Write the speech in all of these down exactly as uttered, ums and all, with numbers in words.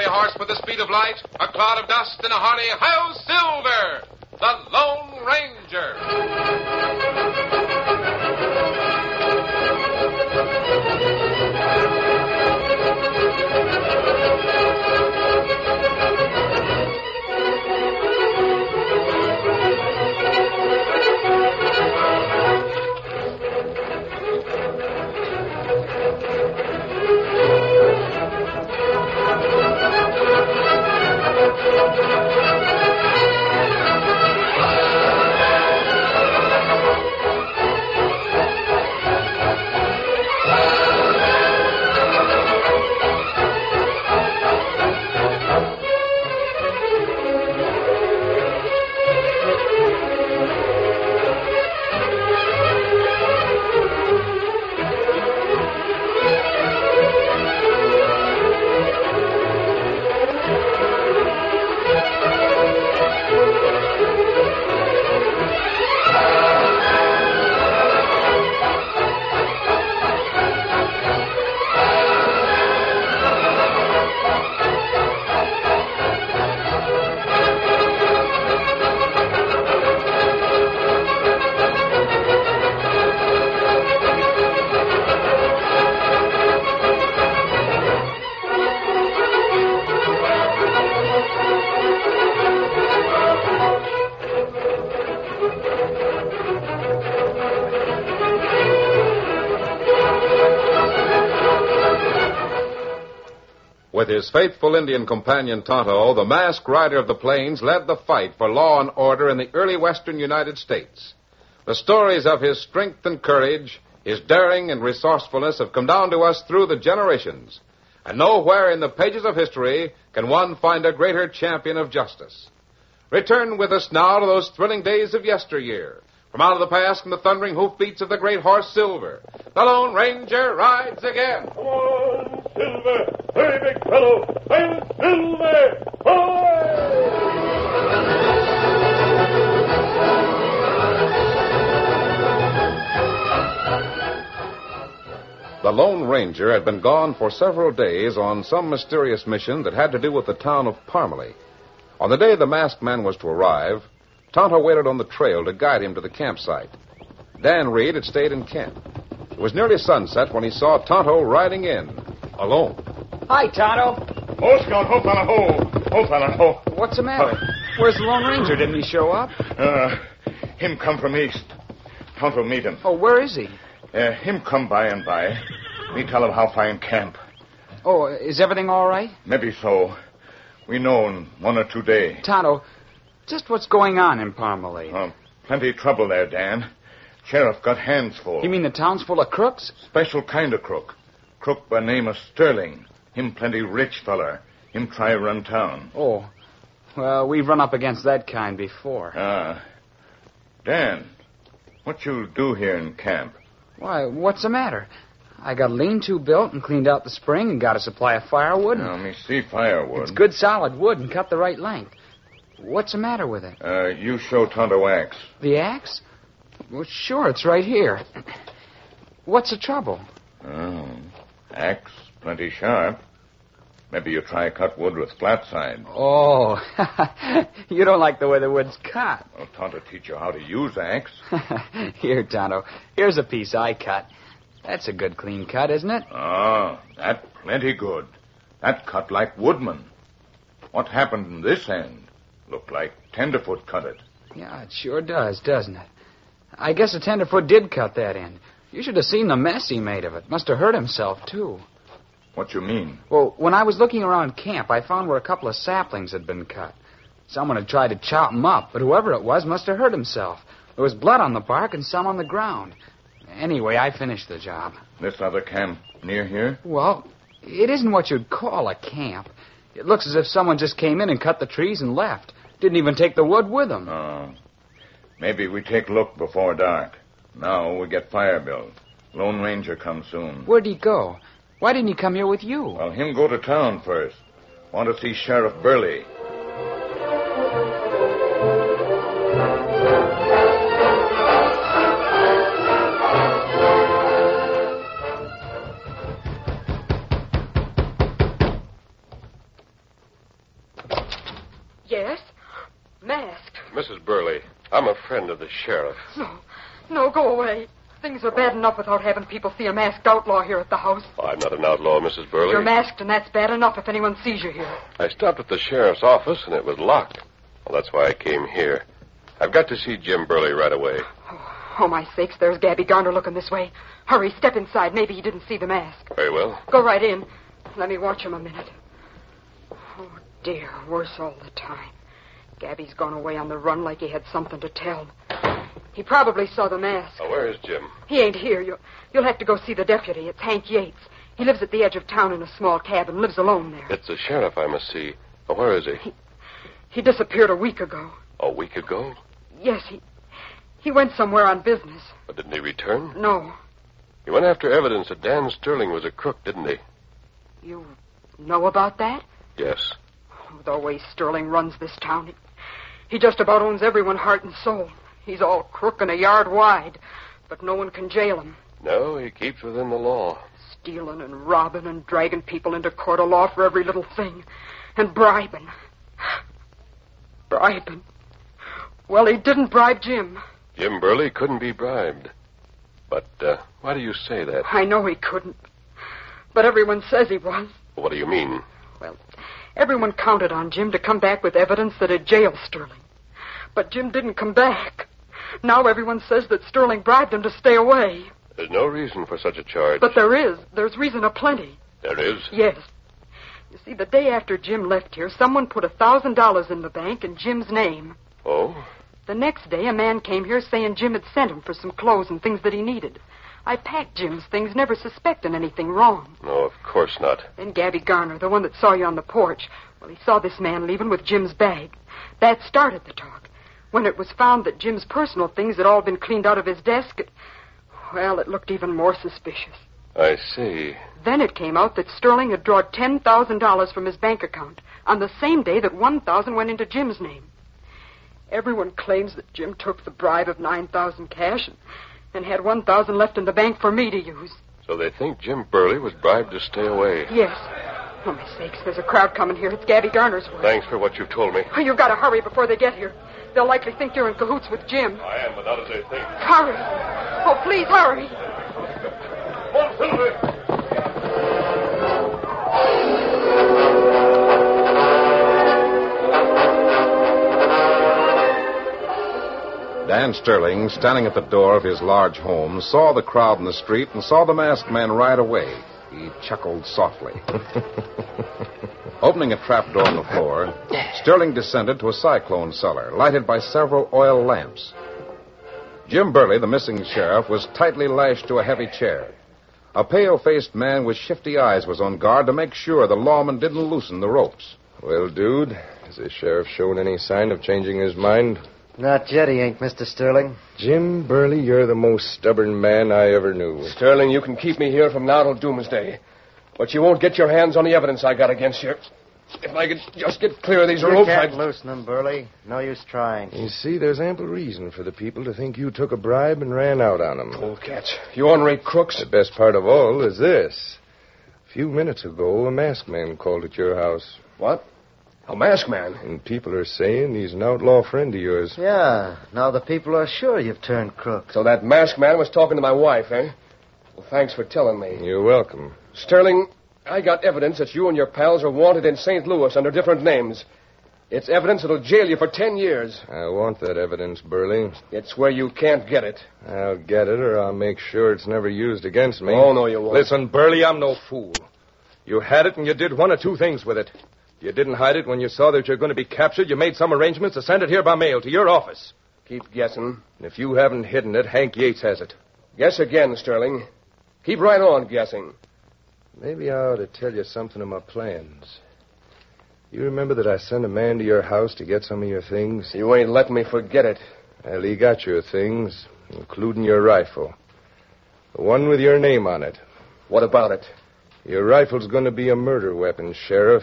fiery horse with the speed of light, a cloud of dust, and a hearty Hi-Yo Silver, the Lone Ranger. With his faithful Indian companion Tonto, the masked rider of the plains led the fight for law and order in the early western United States. The stories of his strength and courage, his daring and resourcefulness have come down to us through the generations. And nowhere in the pages of history can one find a greater champion of justice. Return with us now to those thrilling days of yesteryear. From out of the past come the thundering hoofbeats of the great horse Silver. The Lone Ranger rides again. Come on, Silver! Hurry, big fellow! I'm Silver! Away! The Lone Ranger had been gone for several days on some mysterious mission that had to do with the town of Parmalee. On the day the masked man was to arrive, Tonto waited on the trail to guide him to the campsite. Dan Reed had stayed in camp. It was nearly sunset when he saw Tonto riding in, alone. Hi, Tonto. Oh, Scout, ho, fella, ho. Ho, fella, ho. What's the matter? Where's the Lone Ranger? Didn't he show up? Uh, him come from east. Tonto meet him. Oh, where is he? Uh, him come by and by. Me tell him how find camp. Oh, is everything all right? Maybe so. We know in one or two day. Tonto, just what's going on in Parmalee? Uh, plenty trouble there, Dan. Sheriff got hands full. You mean the town's full of crooks? Special kind of crook. Crook by name of Sterling. Him plenty rich feller. Him try run town. Oh, well, we've run up against that kind before. Ah. Dan, what you do here in camp? Why, what's the matter? I got a lean-to built and cleaned out the spring and got a supply of firewood. Now, me see firewood. It's good solid wood and cut the right length. What's the matter with it? Uh, you show Tonto axe. The axe? Well, sure, it's right here. What's the trouble? Oh, axe, plenty sharp. Maybe you try cut wood with flat side. Oh, you don't like the way the wood's cut. Well, Tonto teach you how to use axe. Here, Tonto. Here's a piece I cut. That's a good clean cut, isn't it? Oh, that plenty good. That cut like woodman. What happened in this end? Looked like Tenderfoot cut it. Yeah, it sure does, doesn't it? I guess a Tenderfoot did cut that end. You should have seen the mess he made of it. Must have hurt himself, too. What you mean? Well, when I was looking around camp, I found where a couple of saplings had been cut. Someone had tried to chop them up, but whoever it was must have hurt himself. There was blood on the bark and some on the ground. Anyway, I finished the job. This other camp near here? Well, it isn't what you'd call a camp. It looks as if someone just came in and cut the trees and left. Didn't even take the wood with them. Oh. Maybe we take a look before dark. Now we get fire built. Lone Ranger comes soon. Where'd he go? Why didn't he come here with you? Well, him go to town first. Want to see Sheriff Burley. Missus Burley. I'm a friend of the sheriff. No, no, go away. Things are bad enough without having people see a masked outlaw here at the house. I'm not an outlaw, Missus Burley. You're masked, and that's bad enough if anyone sees you here. I stopped at the sheriff's office, and it was locked. Well, that's why I came here. I've got to see Jim Burley right away. Oh, oh, my sakes, there's Gabby Garner looking this way. Hurry, step inside. Maybe he didn't see the mask. Very well. Go right in. Let me watch him a minute. Oh, dear, worse all the time. Gabby's gone away on the run like he had something to tell. He probably saw the mask. Now, where is Jim? He ain't here. You'll, you'll have to go see the deputy. It's Hank Yates. He lives at the edge of town in a small cabin, lives alone there. It's the sheriff I must see. Now, where is he? He, he disappeared a week ago. A week ago? Yes, he he went somewhere on business. But didn't he return? No. He went after evidence that Dan Sterling was a crook, didn't he? You know about that? Yes. Oh, the way Sterling runs this town, he, he just about owns everyone heart and soul. He's all crook and a yard wide, but no one can jail him. No, he keeps within the law. Stealing and robbing and dragging people into court of law for every little thing. And bribing. Bribing. Well, he didn't bribe Jim. Jim Burley couldn't be bribed. But uh, why do you say that? I know he couldn't. But everyone says he was. What do you mean? Well, everyone counted on Jim to come back with evidence that had jailed Sterling. But Jim didn't come back. Now everyone says that Sterling bribed him to stay away. There's no reason for such a charge. But there is. There's reason aplenty. There is? Yes. You see, the day after Jim left here, someone put a thousand dollars in the bank in Jim's name. Oh? The next day, a man came here saying Jim had sent him for some clothes and things that he needed. I packed Jim's things, never suspecting anything wrong. No, of course not. Then Gabby Garner, the one that saw you on the porch, well, he saw this man leaving with Jim's bag. That started the talk. When it was found that Jim's personal things had all been cleaned out of his desk, it, well, it looked even more suspicious. I see. Then it came out that Sterling had drawn ten thousand dollars from his bank account on the same day that one thousand dollars went into Jim's name. Everyone claims that Jim took the bribe of nine thousand dollars cash and, and had one thousand dollars left in the bank for me to use. So they think Jim Burley was bribed to stay away. Yes. Oh, my sakes, there's a crowd coming here. It's Gabby Garner's work. Thanks for what you've told me. Oh, you've got to hurry before they get here. They'll likely think you're in cahoots with Jim. I am, but not as they think. Hurry. Oh, please, hurry. Come on, Silver. Dan Sterling, standing at the door of his large home, saw the crowd in the street and saw the masked man ride away. He chuckled softly. Opening a trap door in the floor, Sterling descended to a cyclone cellar, lighted by several oil lamps. Jim Burley, the missing sheriff, was tightly lashed to a heavy chair. A pale-faced man with shifty eyes was on guard to make sure the lawman didn't loosen the ropes. Well, dude, has the sheriff shown any sign of changing his mind? Not yet, he ain't, Mister Sterling. Jim Burley, you're the most stubborn man I ever knew. Sterling, you can keep me here from now till doomsday. But you won't get your hands on the evidence I got against you. If I could just get clear of these You ropes, can't I'd... loosen them, Burley. No use trying. You see, there's ample reason for the people to think you took a bribe and ran out on them. Old cats. You ornery crooks. The best part of all is this. A few minutes ago, a masked man called at your house. What? A masked man? And people are saying he's an outlaw friend of yours. Yeah, now the people are sure you've turned crook. So that masked man was talking to my wife, eh? Well, thanks for telling me. You're welcome. Sterling, I got evidence that you and your pals are wanted in Saint Louis under different names. It's evidence that'll jail you for ten years. I want that evidence, Burley. It's where you can't get it. I'll get it, or I'll make sure it's never used against me. Oh, no, you won't. Listen, Burley, I'm no fool. You had it, and you did one of two things with it. You didn't hide it when you saw that you're going to be captured. You made some arrangements to send it here by mail to your office. Keep guessing. And if you haven't hidden it, Hank Yates has it. Guess again, Sterling. Keep right on guessing. Maybe I ought to tell you something of my plans. You remember that I sent a man to your house to get some of your things? You ain't letting me forget it. Well, he got your things, including your rifle. The one with your name on it. What about it? Your rifle's going to be a murder weapon, Sheriff.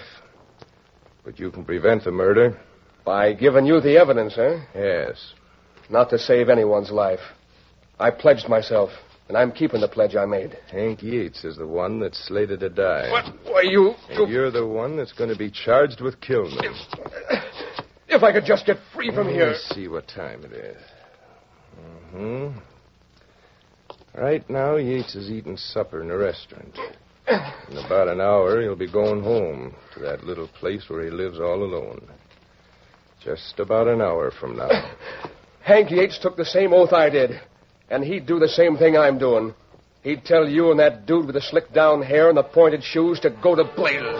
But you can prevent the murder. By giving you the evidence, eh? Yes. Not to save anyone's life. I pledged myself, and I'm keeping the pledge I made. Hank Yates is the one that's slated to die. What? Why, you... And you're the one that's going to be charged with killing him. If if I could just get free from here. Let's see what time it is. Mm-hmm. Right now, Yates is eating supper in a restaurant. In about an hour, he'll be going home to that little place where he lives all alone. Just about an hour from now. Hank Yates took the same oath I did, and he'd do the same thing I'm doing. He'd tell you and that dude with the slick down hair and the pointed shoes to go to blazes.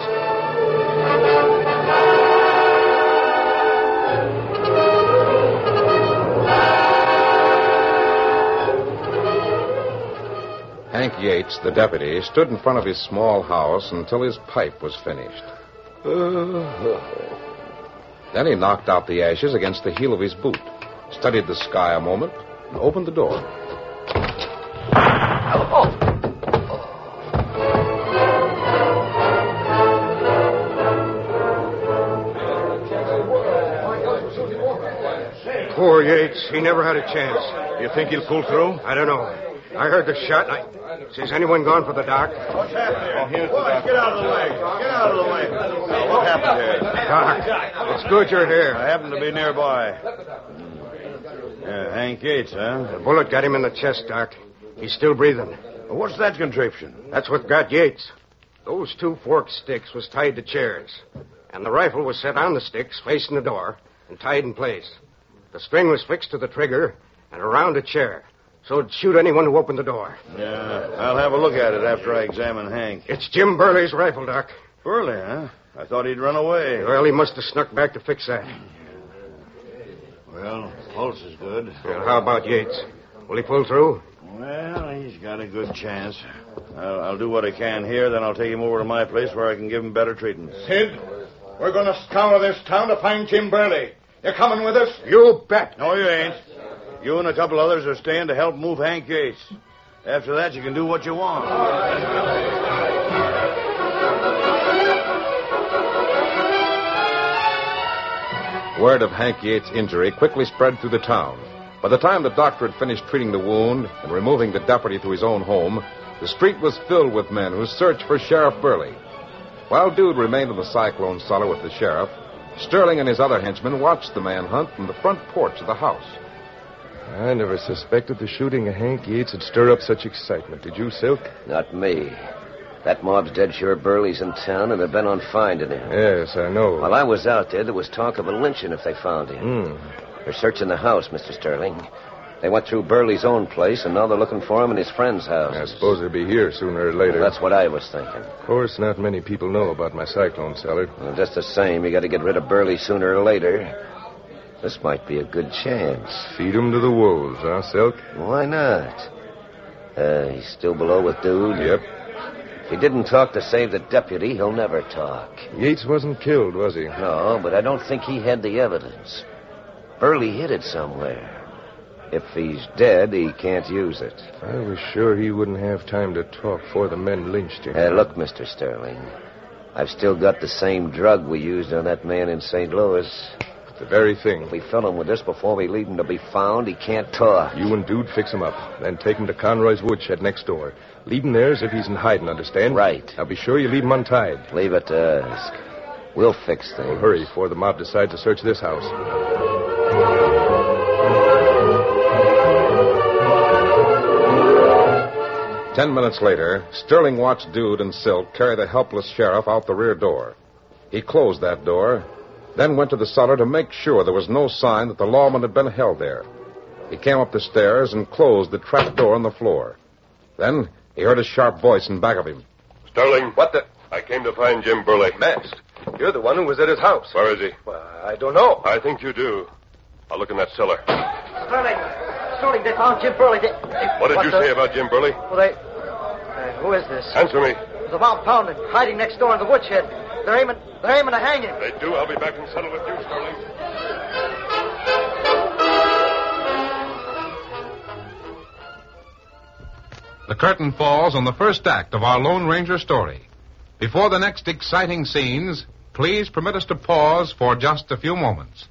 Hank Yates, the deputy, stood in front of his small house until his pipe was finished. Then he knocked out the ashes against the heel of his boot, studied the sky a moment, and opened the door. Poor Yates. He never had a chance. You think he'll pull through? I don't know. I heard the shot, and I... Has anyone gone for the doc? What's happening? Oh, here's the doc. Get out of the way. Get out of the way. Now, what happened here? Doc, it's good you're here. I happen to be nearby. Yeah, Hank Yates, huh? The bullet got him in the chest, Doc. He's still breathing. Well, what's that contraption? That's what got Yates. Those two forked sticks was tied to chairs, and the rifle was set on the sticks facing the door and tied in place. The string was fixed to the trigger and around a chair, so it'd shoot anyone who opened the door. Yeah, I'll have a look at it after I examine Hank. It's Jim Burley's rifle, Doc. Burley, huh? I thought he'd run away. Well, he must have snuck back to fix that. Well, pulse is good. Well, how about Yates? Will he pull through? Well, he's got a good chance. I'll, I'll do what I can here, then I'll take him over to my place where I can give him better treatment. Sid, we're going to scour this town to find Jim Burley. You coming with us? You bet. No, you ain't. You and a couple others are staying to help move Hank Yates. After that, you can do what you want. Word of Hank Yates' injury quickly spread through the town. By the time the doctor had finished treating the wound and removing the deputy to his own home, the street was filled with men who searched for Sheriff Burley. While Dude remained in the cyclone cellar with the sheriff, Sterling and his other henchmen watched the manhunt from the front porch of the house. I never suspected the shooting of Hank Yates would stir up such excitement. Did you, Silk? Not me. That mob's dead sure Burley's in town, and they're bent on finding him. Yes, I know. While I was out there, there was talk of a lynching if they found him. Hmm. They're searching the house, Mister Sterling. They went through Burley's own place, and now they're looking for him in his friend's house. I suppose he'll be here sooner or later. Well, that's what I was thinking. Of course, not many people know about my cyclone cellar. Well, just the same, you got to get rid of Burley sooner or later. This might be a good chance. Feed him to the wolves, huh, Silk? Why not? Uh, he's still below with Dude? Yep. If he didn't talk to save the deputy, he'll never talk. Yates wasn't killed, was he? No, but I don't think he had the evidence. Burley hid it somewhere. If he's dead, he can't use it. I was sure he wouldn't have time to talk before the men lynched him. Uh, look, Mister Sterling, I've still got the same drug we used on that man in Saint Louis. The very thing. If we fill him with this before we leave him to be found, he can't talk. You and Dude fix him up. Then take him to Conroy's woodshed next door. Leave him there as if he's in hiding, understand? Right. Now be sure you leave him untied. Leave it to us. We'll fix things. Well, hurry before the mob decides to search this house. Ten minutes later, Sterling watched Dude and Silk carry the helpless sheriff out the rear door. He closed that door, then went to the cellar to make sure there was no sign that the lawman had been held there. He came up the stairs and closed the trap door on the floor. Then he heard a sharp voice in back of him. Sterling. What the... I came to find Jim Burley. Masked. You're the one who was at his house. Where is he? Well, I don't know. I think you do. I'll look in that cellar. Sterling. Sterling, they found Jim Burley. They, they, What did you the... say about Jim Burley? Well, they... Uh, who is this? Answer me. The mob found him, hiding next door in the woodshed. They're aiming... They're aiming to hang him. They do. I'll be back and settle with you, Sterling. The curtain falls on the first act of our Lone Ranger story. Before the next exciting scenes, please permit us to pause for just a few moments.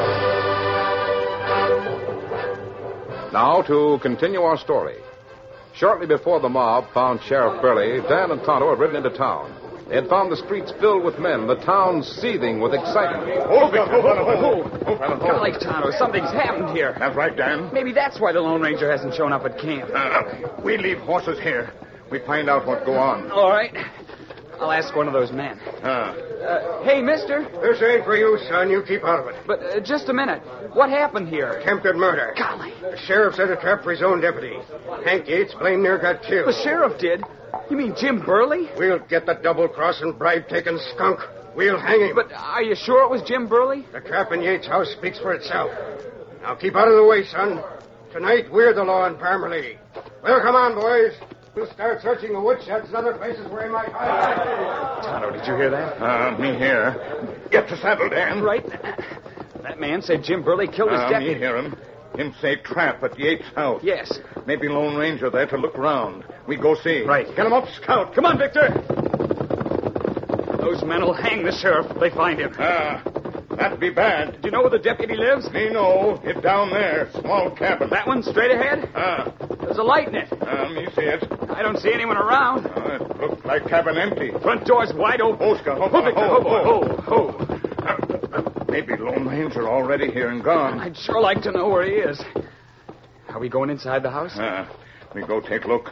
Now to continue our story. Shortly before the mob found Sheriff Burley, Dan and Tonto had ridden into town. They had found the streets filled with men, the town seething with excitement. Oh, oh, oh, Golly, Tonto, something's happened here. That's right, Dan. Maybe that's why the Lone Ranger hasn't shown up at camp. Uh, we leave horses here. We find out what go on. All right. I'll ask one of those men. Uh. Uh, hey, mister. This ain't for you, son. You keep out of it. But uh, just a minute. What happened here? Attempted murder. Golly. The sheriff set a trap for his own deputy. Hank Yates blame near got killed. The sheriff did? You mean Jim Burley? We'll get the double-crossing, bribe-taking skunk. We'll hang him. But are you sure it was Jim Burley? The trap in Yates' house speaks for itself. Now keep out of the way, son. Tonight, we're the law in Parmalee. Well, come on, boys. We'll start searching the woodsheds and other places where he might hide. Tonto, did you hear that? Uh, me here. Get the saddle, Dan. Right. That man said Jim Burley killed his uh, deputy. Me hear him. Him say trap at Yates' house. Yes. Maybe Lone Ranger there to look round. We go see. Right. Get him up, Scout. Come on, Victor. Those men will hang the sheriff if they find him. Ah, that'd be bad. Do you know where the deputy lives? Me know. It's down there. Small cabin. That one straight ahead? Ah. There's a light in it. Ah, me see it. I don't see anyone around. Uh, it looks like cabin empty. Front door's wide open. Oh, Scout. Ho, Victor. Ho, ho, ho. ho. Maybe Lone Ranger already here and gone. I'd sure like to know where he is. Are we going inside the house? Uh, we go take a look.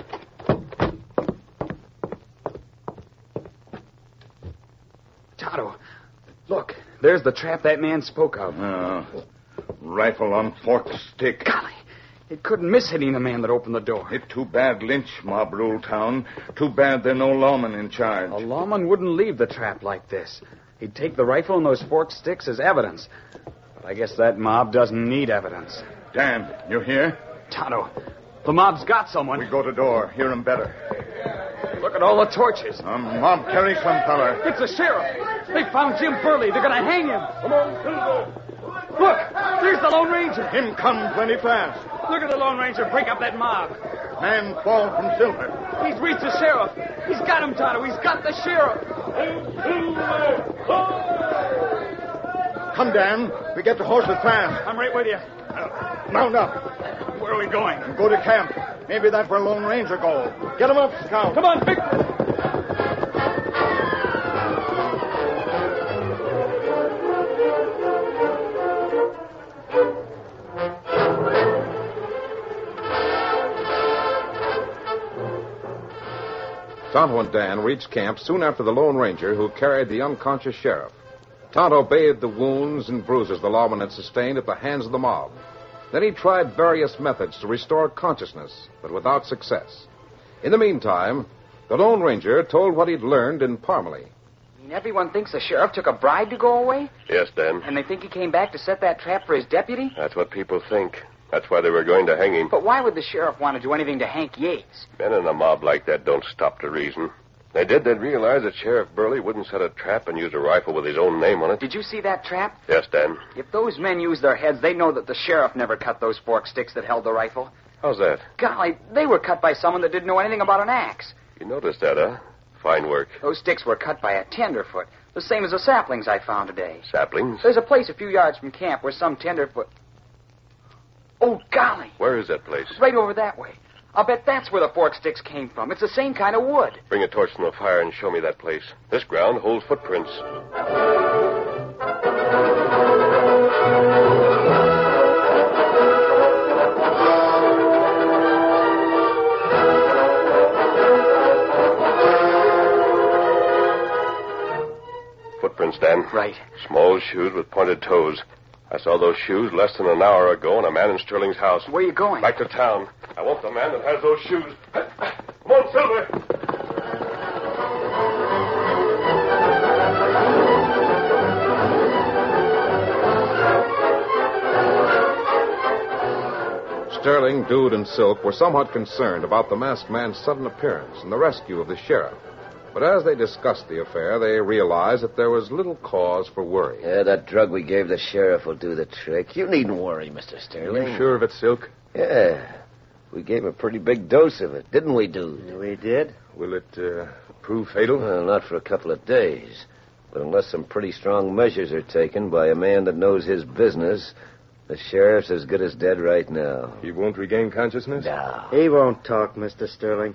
Tonto, look. There's the trap that man spoke of. Uh, rifle on forked stick. Golly, it couldn't miss hitting the man that opened the door. It's too bad Lynch mob rule town. Too bad there no lawman in charge. A lawman wouldn't leave the trap like this. He'd take the rifle and those forked sticks as evidence. But I guess that mob doesn't need evidence. Dan, you here? Tonto, the mob's got someone. We go to door. Hear him better. Look at all the torches. Um, mob carry some fella. It's the sheriff. They found Jim Burley. They're going to hang him. Come on, Silver. Look, there's the Lone Ranger. Him come plenty fast. Look at the Lone Ranger break up that mob. Man fall from Silver. He's reached the sheriff. He's got him, Tonto. He's got the sheriff. Come, Dan. We get the horses fast. I'm right with you. Uh, mount up. Where are we going? Go to camp. Maybe that's where Lone Ranger go. Get him up, Scout. Come on, Victor. Tonto and Dan reached camp soon after the Lone Ranger, who carried the unconscious sheriff. Tonto bathed the wounds and bruises the lawman had sustained at the hands of the mob. Then he tried various methods to restore consciousness, but without success. In the meantime, the Lone Ranger told what he'd learned in Parmalee. I mean, everyone thinks the sheriff took a bribe to go away? Yes, Dan. And they think he came back to set that trap for his deputy? That's what people think. That's why they were going to hang him. But why would the sheriff want to do anything to Hank Yates? Men in a mob like that don't stop to reason. They did, they'd realize that Sheriff Burley wouldn't set a trap and use a rifle with his own name on it. Did you see that trap? Yes, Dan. If those men used their heads, they'd know that the sheriff never cut those fork sticks that held the rifle. How's that? Golly, they were cut by someone that didn't know anything about an axe. You noticed that, huh? Fine work. Those sticks were cut by a tenderfoot, the same as the saplings I found today. Saplings? There's a place a few yards from camp where some tenderfoot... Oh, golly. Where is that place? Right over that way. I'll bet that's where the fork sticks came from. It's the same kind of wood. Bring a torch from the fire and show me that place. This ground holds footprints. Footprints, Dan. Right. Small shoes with pointed toes. I saw those shoes less than an hour ago in a man in Sterling's house. Where are you going? Back to town. I want the man that has those shoes. Come on, Silver. Sterling, Dude, and Silk were somewhat concerned about the masked man's sudden appearance and the rescue of the sheriff. But as they discussed the affair, they realized that there was little cause for worry. Yeah, that drug we gave the sheriff will do the trick. You needn't worry, Mister Sterling. You sure of it, Silk? Yeah. We gave a pretty big dose of it, didn't we, Dude? We did. Will it uh, prove fatal? Well, not for a couple of days. But unless some pretty strong measures are taken by a man that knows his business, The sheriff's as good as dead right now. He won't regain consciousness? No. He won't talk, Mister Sterling.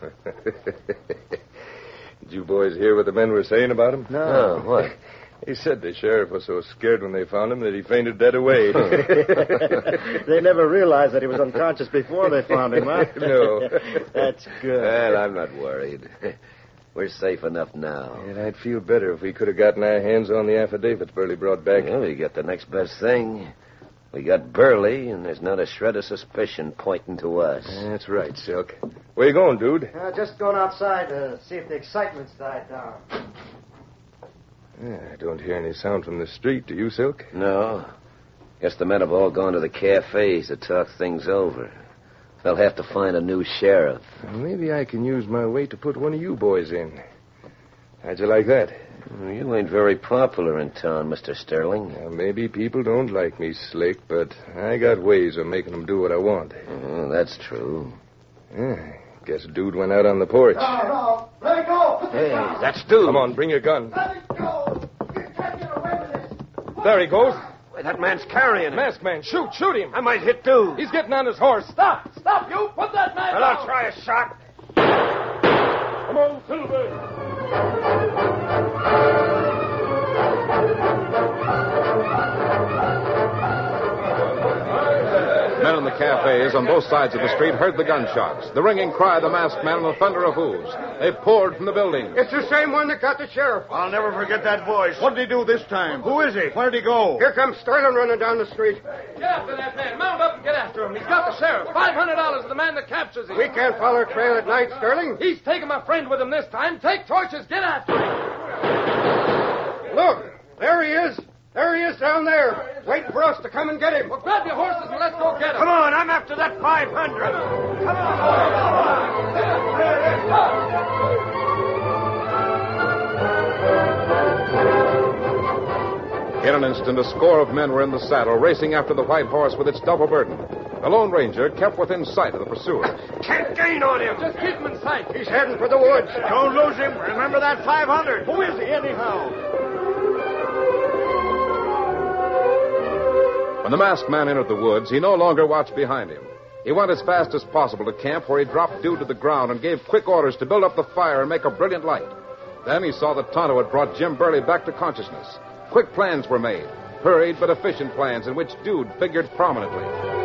Did you boys hear what the men were saying about him? No. Oh, what? He said the sheriff was so scared when they found him that he fainted dead away. They never realized that he was unconscious before they found him, huh? No. That's good. Well, I'm not worried. We're safe enough now. And I'd feel better if we could have gotten our hands on the affidavits Burley brought back. Well, we got the next best thing. We got Burley, and there's not a shred of suspicion pointing to us. That's right, Silk. Where you going, dude? Uh, just going outside to see if the excitement's died down. Yeah, I don't hear any sound from the street. Do you, Silk? No. Guess the men have all gone to the cafes to talk things over. They'll have to find a new sheriff. Well, maybe I can use my weight to put one of you boys in. How'd you like that? Well, you ain't very popular in town, Mister Sterling. Well, maybe people don't like me, Slick, but I got ways of making them do what I want. Oh, that's true. Yeah, guess dude went out on the porch. No, no. Let it go. Hey, that's dude. Come on, bring your gun. Let it go. You can't get away with this. There he goes. Wait, that man's carrying him. Masked man, shoot, shoot him. I might hit dude. He's getting on his horse. Stop, stop, you. Put that man Well, down. I'll try a shot. Come on, Silver. Men in the cafes on both sides of the street heard the gunshots, the ringing cry of the masked man, and the thunder of hooves. They poured from the building. It's the same one that got the sheriff. I'll never forget that voice. What did he do this time? Who is he? Where did he go? Here comes Sterling running down the street. Get after that man. Mount up and get after him. He's got the sheriff. Five hundred dollars to the man that captures him. We can't follow a trail at night, Sterling. He's taking my friend with him this time. Take torches. Get after him. Look, there he is. There he is down there, waiting for us to come and get him. Well, grab your horses and let's go get him. Come on, I'm after that five hundred. Come In an instant, a score of men were in the saddle, racing after the white horse with its double burden. The Lone Ranger kept within sight of the pursuers. Can't gain on him. Just keep him in sight. He's heading for the woods. Don't lose him. Remember that five hundred. Who is he, anyhow? When the masked man entered the woods, he no longer watched behind him. He went as fast as possible to camp, where he dropped Dude to the ground and gave quick orders to build up the fire and make a brilliant light. Then he saw that Tonto had brought Jim Burley back to consciousness. Quick plans were made, hurried but efficient plans in which Dude figured prominently.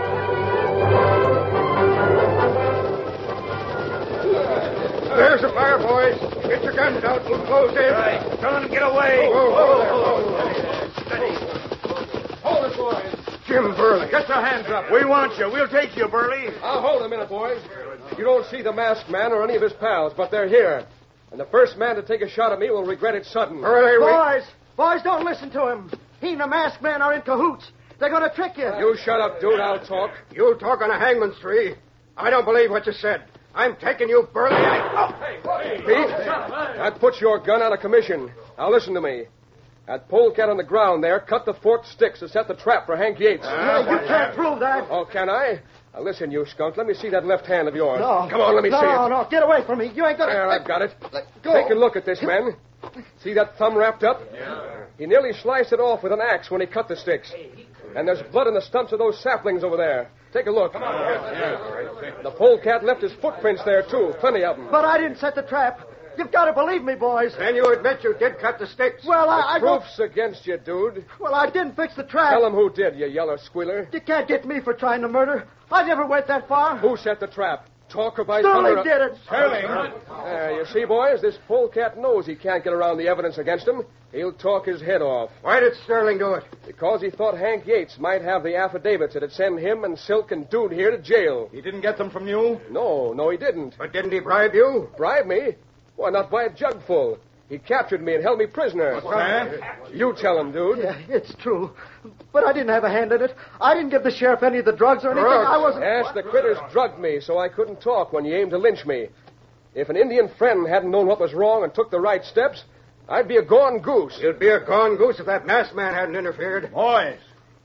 There's the fire, boys. Get your guns out. We'll close in. Right. Tell him to get away. Whoa, whoa, whoa, whoa. Steady. Hold it, boys. Jim Burley. Get your hands up. We want you. We'll take you, Burley. I'll hold a minute, boys. You don't see the masked man or any of his pals, but they're here. And the first man to take a shot at me will regret it sudden. Hurry, Boys, boys, don't listen to him. He and the masked man are in cahoots. They're going to trick you. You shut up, dude. I'll talk. You talk on a hangman's tree. I don't believe what you said. I'm taking you, Burley. I... Hey, Pete? That puts your gun out of commission. Now listen to me. That polecat on the ground there cut the forked sticks to set the trap for Hank Yates. Yeah, you can't prove that. Oh, can I? Now listen, you skunk. Let me see that left hand of yours. No. Come on, let me no, see No, it. no, get away from me. You ain't gonna... There, I've got it. Let go. Take a look at this, man. See that thumb wrapped up? Yeah. He nearly sliced it off with an axe when he cut the sticks. And there's blood in the stumps of those saplings over there. Take a look. Come on. Yeah. The polecat left his footprints there, too. Plenty of them. But I didn't set the trap. You've got to believe me, boys. Then you admit you did cut the sticks. Well, I... I don't... Proof's against you, dude. Well, I didn't fix the trap. Tell him who did, you yellow squealer. You can't get me for trying to murder. I never went that far. Who set the trap? Talk about... Sterling did it. Sterling. Uh, you see, boys, this polecat knows he can't get around the evidence against him. He'll talk his head off. Why did Sterling do it? Because he thought Hank Yates might have the affidavits that'd send him and Silk and Dude here to jail. He didn't get them from you? No, no, he didn't. But didn't he bribe you? Bribe me? Why, not by a jugful. He captured me and held me prisoner. What's that? You tell him, dude. Yeah, it's true. But I didn't have a hand in it. I didn't give the sheriff any of the drugs or anything. Drugs? I wasn't... Yes, the critters drugged me so I couldn't talk when you aimed to lynch me. If an Indian friend hadn't known what was wrong and took the right steps, I'd be a gone goose. You'd be a gone goose if that masked man hadn't interfered. Boys,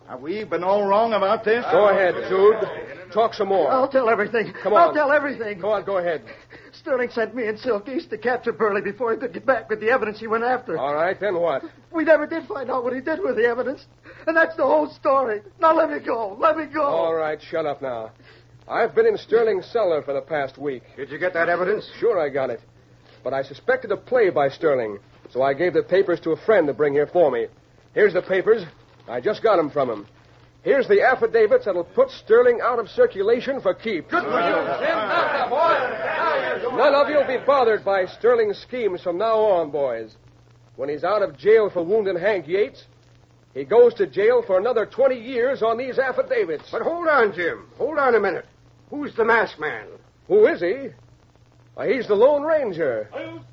Have we been all wrong about this? Go ahead, Jude. Talk some more. I'll tell everything. Come I'll on. tell everything. Go on, go ahead. Sterling sent me and Silk East to capture Burley before he could get back with the evidence he went after. All right, then what? We never did find out what he did with the evidence. And that's the whole story. Now let me go. Let me go. All right, shut up now. I've been in Sterling's cellar for the past week. Did you get that evidence? Sure, I got it. But I suspected a play by Sterling, so I gave the papers to a friend to bring here for me. Here's the papers. I just got them from him. Here's the affidavits that'll put Sterling out of circulation for keeps. Good for you, Jim. Now, boy. None of you'll be bothered by Sterling's schemes from now on, boys. When he's out of jail for wounding Hank Yates, he goes to jail for another twenty years on these affidavits. But hold on, Jim. Hold on a minute. Who's the masked man? Who is he? Why, he's the Lone Ranger.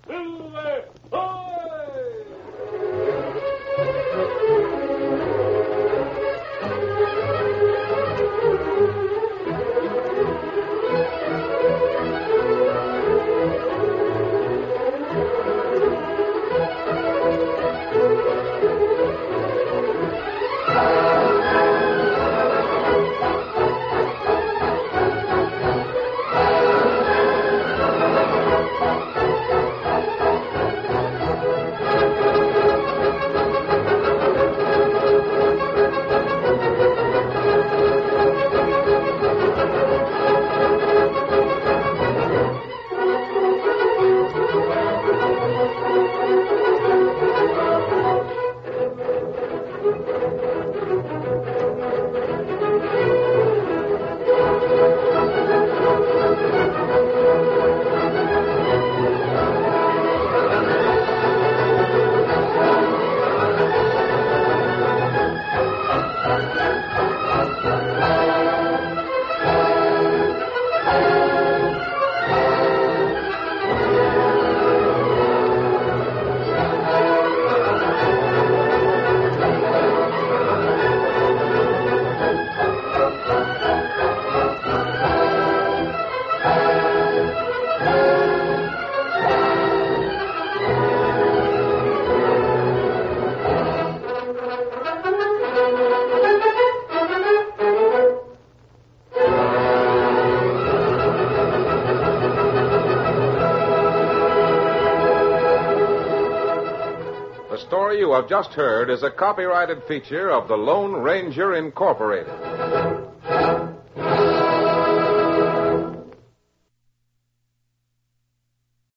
The story you have just heard is a copyrighted feature of the Lone Ranger Incorporated.